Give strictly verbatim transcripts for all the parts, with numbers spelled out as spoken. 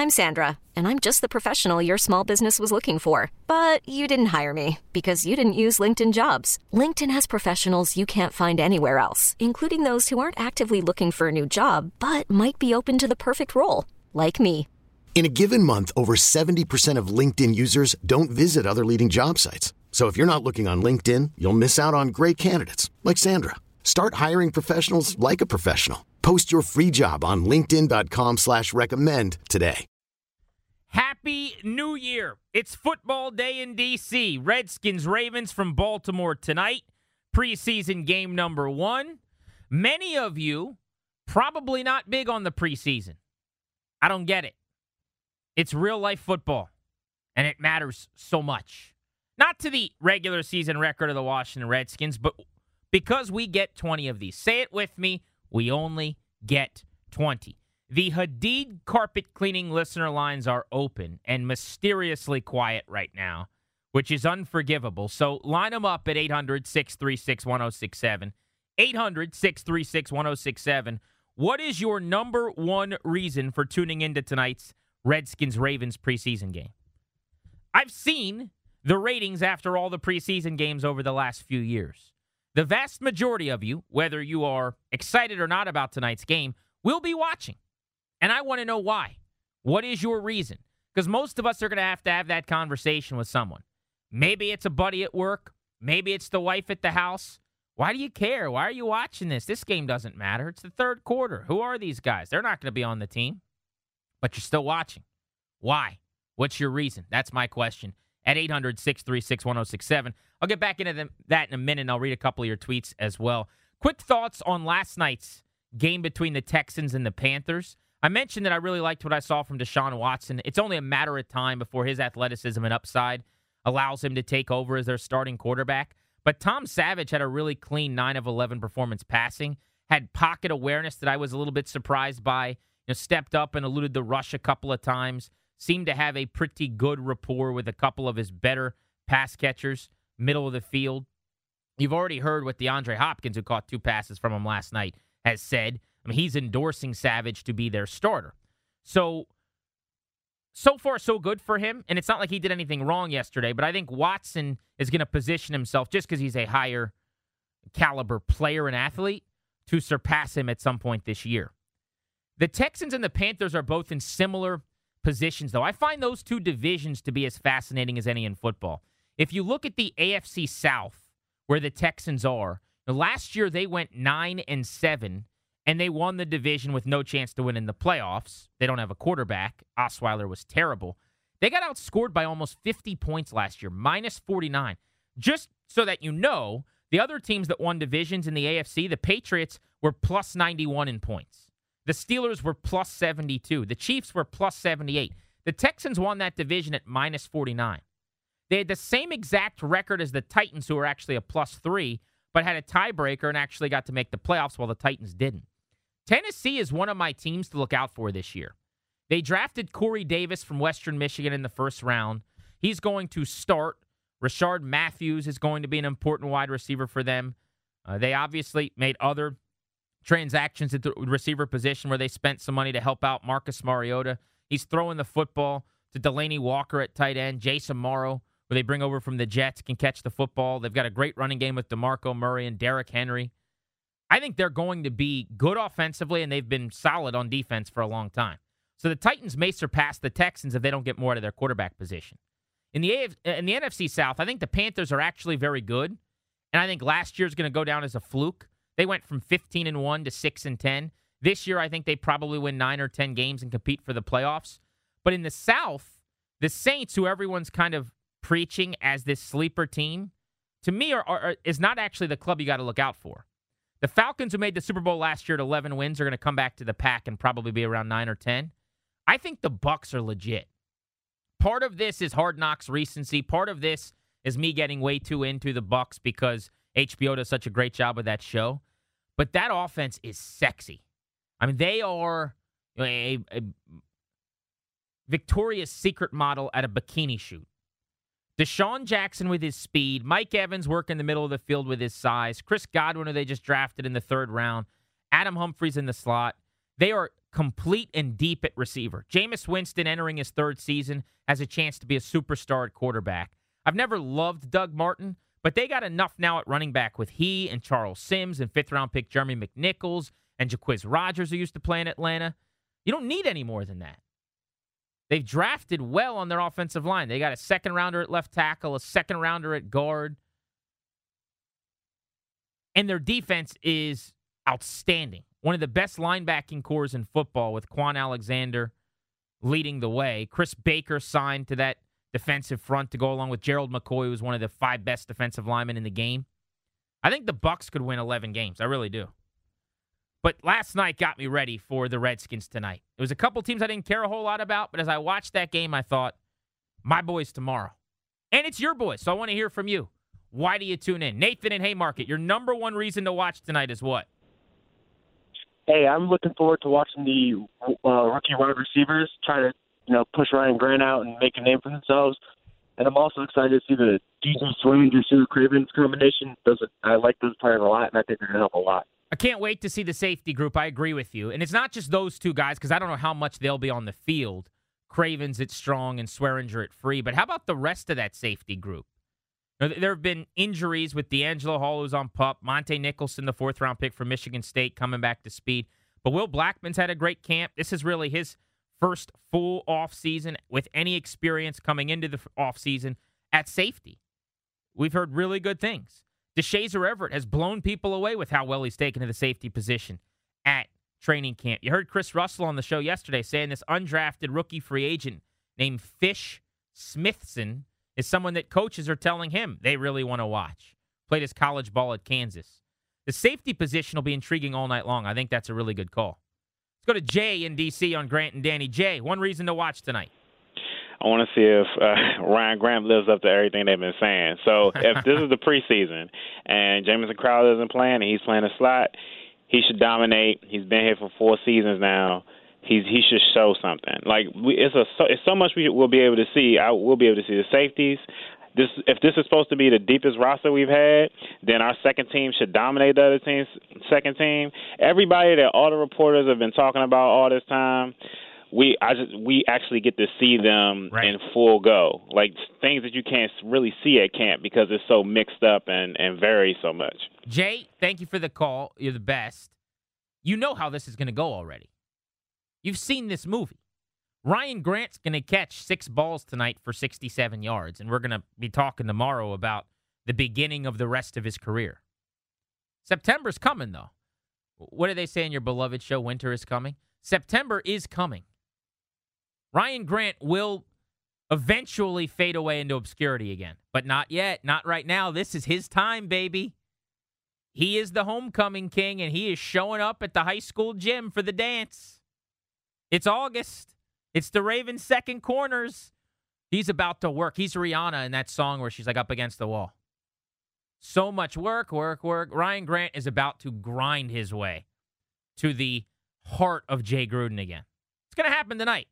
I'm Sandra, and I'm just the professional your small business was looking for. But you didn't hire me because you didn't use LinkedIn Jobs. LinkedIn has professionals you can't find anywhere else, including those who aren't actively looking for a new job, but might be open to the perfect role, like me. In a given month, over seventy percent of LinkedIn users don't visit other leading job sites. So if you're not looking on LinkedIn, you'll miss out on great candidates like Sandra. Start hiring professionals like a professional. Post your free job on linkedin dot com slash recommend today. Happy New Year. It's football day in D C. Redskins, Ravens from Baltimore tonight. Preseason game number one. Many of you probably not big on the preseason. I don't get it. It's real life football, and it matters so much. Not to the regular season record of the Washington Redskins, but because we get twenty of these. Say it with me. We only get twenty. The Hadid carpet cleaning listener lines are open and mysteriously quiet right now, which is unforgivable. So line them up at eight hundred, six three six, one oh six seven. eight hundred, six three six, one oh six seven. What is your number one reason for tuning into tonight's Redskins-Ravens preseason game? I've seen the ratings after all the preseason games over the last few years. The vast majority of you, whether you are excited or not about tonight's game, will be watching. And I want to know why. What is your reason? Because most of us are going to have to have that conversation with someone. Maybe it's a buddy at work. Maybe it's the wife at the house. Why do you care? Why are you watching this? This game doesn't matter. It's the third quarter. Who are these guys? They're not going to be on the team. But you're still watching. Why? What's your reason? That's my question. At eight hundred, six three six, one oh six seven. I'll get back into the, that in a minute, and I'll read a couple of your tweets as well. Quick thoughts on last night's game between the Texans and the Panthers. I mentioned that I really liked what I saw from Deshaun Watson. It's only a matter of time before his athleticism and upside allows him to take over as their starting quarterback. But Tom Savage had a really clean nine of eleven performance passing, had pocket awareness that I was a little bit surprised by, you know, stepped up and eluded the rush a couple of times, seemed to have a pretty good rapport with a couple of his better pass catchers, middle of the field. You've already heard what DeAndre Hopkins, who caught two passes from him last night, has said. I mean, he's endorsing Savage to be their starter. So, so far, so good for him. And it's not like he did anything wrong yesterday, but I think Watson is going to position himself, just because he's a higher caliber player and athlete, to surpass him at some point this year. The Texans and the Panthers are both in similar positions, though. I find those two divisions to be as fascinating as any in football. If you look at the A F C South, where the Texans are, last year they went nine and seven, and they won the division with no chance to win in the playoffs. They don't have a quarterback. Osweiler was terrible. They got outscored by almost fifty points last year, minus forty-nine. Just so that you know, the other teams that won divisions in the A F C, the Patriots were plus ninety-one in points. The Steelers were plus seventy-two. The Chiefs were plus seventy-eight. The Texans won that division at minus forty-nine. They had the same exact record as the Titans, who were actually a plus three, but had a tiebreaker and actually got to make the playoffs while the Titans didn't. Tennessee is one of my teams to look out for this year. They drafted Corey Davis from Western Michigan in the first round. He's going to start. Rashard Matthews is going to be an important wide receiver for them. Uh, they obviously made other transactions at the receiver position where they spent some money to help out Marcus Mariota. He's throwing the football to Delaney Walker at tight end. Jason Morrow, who they bring over from the Jets, can catch the football. They've got a great running game with DeMarco Murray and Derrick Henry. I think they're going to be good offensively, and they've been solid on defense for a long time. So the Titans may surpass the Texans if they don't get more out of their quarterback position. In the A F, in the N F C South, I think the Panthers are actually very good, and I think last year's going to go down as a fluke. They went from fifteen and one to six and ten. This year, I think they probably win nine or ten games and compete for the playoffs. But in the South, the Saints, who everyone's kind of preaching as this sleeper team, to me are, are is not actually the club you got to look out for. The Falcons, who made the Super Bowl last year at eleven wins, are going to come back to the pack and probably be around nine or ten. I think the Bucs are legit. Part of this is Hard Knocks recency. Part of this is me getting way too into the Bucs because H B O does such a great job with that show. But that offense is sexy. I mean, they are a, a Victoria's Secret model at a bikini shoot. Deshaun Jackson with his speed, Mike Evans working in the middle of the field with his size, Chris Godwin, who they just drafted in the third round, Adam Humphries in the slot. They are complete and deep at receiver. Jameis Winston, entering his third season, has a chance to be a superstar at quarterback. I've never loved Doug Martin, but they got enough now at running back with he and Charles Sims and fifth-round pick Jeremy McNichols and Jaquiz Rogers, who used to play in Atlanta. You don't need any more than that. They've drafted well on their offensive line. They got a second-rounder at left tackle, a second-rounder at guard. And their defense is outstanding. One of the best linebacking cores in football with Quan Alexander leading the way. Chris Baker signed to that defensive front to go along with Gerald McCoy, who was one of the five best defensive linemen in the game. I think the Bucs could win eleven games. I really do. But last night got me ready for the Redskins tonight. There was a couple teams I didn't care a whole lot about, but as I watched that game, I thought, my boys tomorrow. And it's your boys, so I want to hear from you. Why do you tune in? Nathan in Haymarket, your number one reason to watch tonight is what? Hey, I'm looking forward to watching the uh, rookie wide receivers try to, you know, push Ryan Grant out and make a name for themselves. And I'm also excited to see the D J Swain and Sue Cravens combination. Those are, I like those players a lot, and I think they're going to help a lot. I can't wait to see the safety group. I agree with you. And it's not just those two guys, because I don't know how much they'll be on the field. Cravens at strong and Swearinger at free. But how about the rest of that safety group? Now, there have been injuries with D'Angelo Hall, who's on PUP. Monte Nicholson, the fourth-round pick from Michigan State, coming back to speed. But Will Blackman's had a great camp. This is really his first full offseason with any experience coming into the offseason at safety. We've heard really good things. DeShazer Everett has blown people away with how well he's taken to the safety position at training camp. You heard Chris Russell on the show yesterday saying this undrafted rookie free agent named Fish Smithson is someone that coaches are telling him they really want to watch. Played his college ball at Kansas. The safety position will be intriguing all night long. I think that's a really good call. Let's go to Jay in D C on Grant and Danny. Jay, one reason to watch tonight. I want to see if uh, Ryan Grant lives up to everything they've been saying. So if this is the preseason and Jamison Crowder isn't playing and he's playing a slot, he should dominate. He's been here for four seasons now. He's he should show something. Like we, it's a so, it's so much we will be able to see. I will be able to see the safeties. This if this is supposed to be the deepest roster we've had, then our second team should dominate the other team's second team. Everybody that all the reporters have been talking about all this time. We I just we actually get to see them right in full go, like things that you can't really see at camp because it's so mixed up and, and varies so much. Jay, thank you for the call. You're the best. You know how this is going to go already. You've seen this movie. Ryan Grant's going to catch six balls tonight for sixty-seven yards, and we're going to be talking tomorrow about the beginning of the rest of his career. September's coming, though. What do they say in your beloved show, Winter is Coming? September is coming. Ryan Grant will eventually fade away into obscurity again, but not yet. Not right now. This is his time, baby. He is the homecoming king, and he is showing up at the high school gym for the dance. It's August. It's the Ravens' second corners. He's about to work. He's Rihanna in that song where she's like up against the wall. So much work, work, work. Ryan Grant is about to grind his way to the heart of Jay Gruden again. It's going to happen tonight.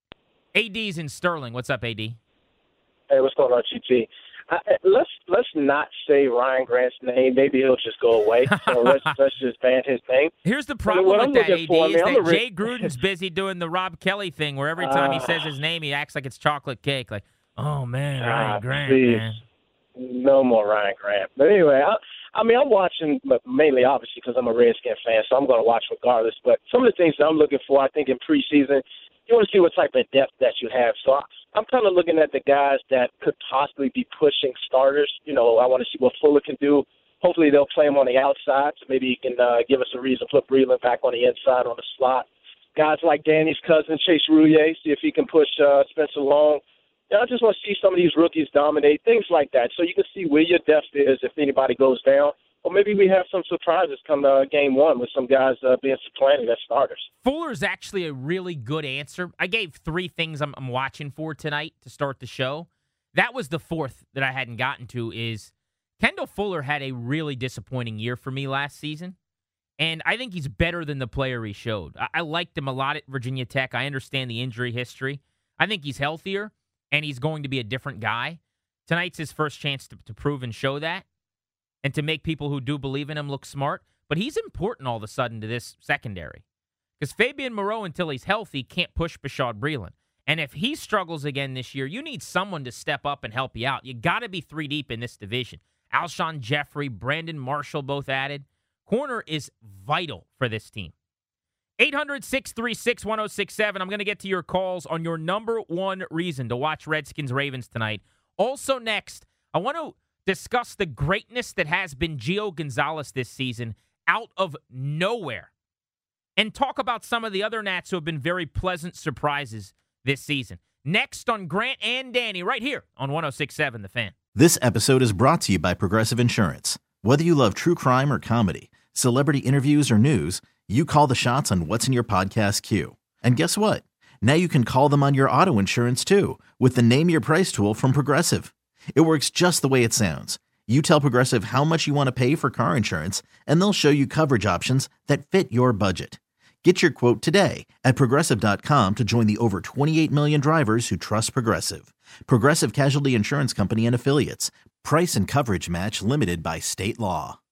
A D's in Sterling. What's up, A D? Hey, what's going on, G T? I, let's let's not say Ryan Grant's name. Maybe he'll just go away. So let's let's just ban his name. Here's the problem with I'm that, A D, for, is I mean, that re- Jay Gruden's busy doing the Rob Kelly thing where every time uh, he says his name, he acts like it's chocolate cake. Like, oh, man, Ryan uh, Grant, please. man. No more Ryan Grant. But anyway, I, I mean, I'm watching mainly, obviously, because I'm a Redskin fan, so I'm going to watch regardless. But some of the things that I'm looking for, I think, in preseason, you want to see what type of depth that you have. So I, I'm kind of looking at the guys that could possibly be pushing starters. You know, I want to see what Fuller can do. Hopefully they'll play him on the outside, so maybe he can uh, give us a reason to put Breland back on the inside on the slot. Guys like Danny's cousin, Chase Roullier, see if he can push uh, Spencer Long. You know, I just want to see some of these rookies dominate, things like that, so you can see where your depth is if anybody goes down. Or maybe we have some surprises come uh, game one with some guys uh, being supplanted as starters. Fuller's actually a really good answer. I gave three things I'm, I'm watching for tonight to start the show. That was the fourth that I hadn't gotten to is Kendall Fuller had a really disappointing year for me last season. And I think he's better than the player he showed. I, I liked him a lot at Virginia Tech. I understand the injury history. I think he's healthier, and he's going to be a different guy. Tonight's his first chance to, to prove and show that, and to make people who do believe in him look smart. But he's important all of a sudden to this secondary. Because Fabian Moreau, until he's healthy, can't push Bashaud Breeland. And if he struggles again this year, you need someone to step up and help you out. You got to be three deep in this division. Alshon Jeffrey, Brandon Marshall both added. Corner is vital for this team. eight hundred, six three six, one oh six seven. I'm going to get to your calls on your number one reason to watch Redskins-Ravens tonight. Also next, I want to discuss the greatness that has been Gio Gonzalez this season out of nowhere. And talk about some of the other Nats who have been very pleasant surprises this season. Next on Grant and Danny, right here on one oh six point seven The Fan. This episode is brought to you by Progressive Insurance. Whether you love true crime or comedy, celebrity interviews or news, you call the shots on what's in your podcast queue. And guess what? Now you can call them on your auto insurance too with the Name Your Price tool from Progressive. It works just the way it sounds. You tell Progressive how much you want to pay for car insurance, and they'll show you coverage options that fit your budget. Get your quote today at Progressive dot com to join the over twenty-eight million drivers who trust Progressive. Progressive Casualty Insurance Company and Affiliates. Price and coverage match limited by state law.